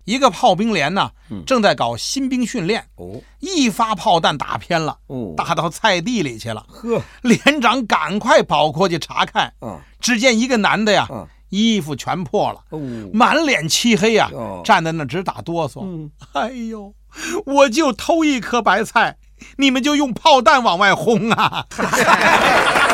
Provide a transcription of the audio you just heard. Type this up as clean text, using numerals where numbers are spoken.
一个炮兵连呢，正在搞新兵训练。一发炮弹打偏了，打到菜地里去了。连长赶快跑过去查看，只见一个男的呀，衣服全破了，满脸漆黑呀，站在那直打哆嗦。哎呦，我就偷一颗白菜，你们就用炮弹往外轰啊！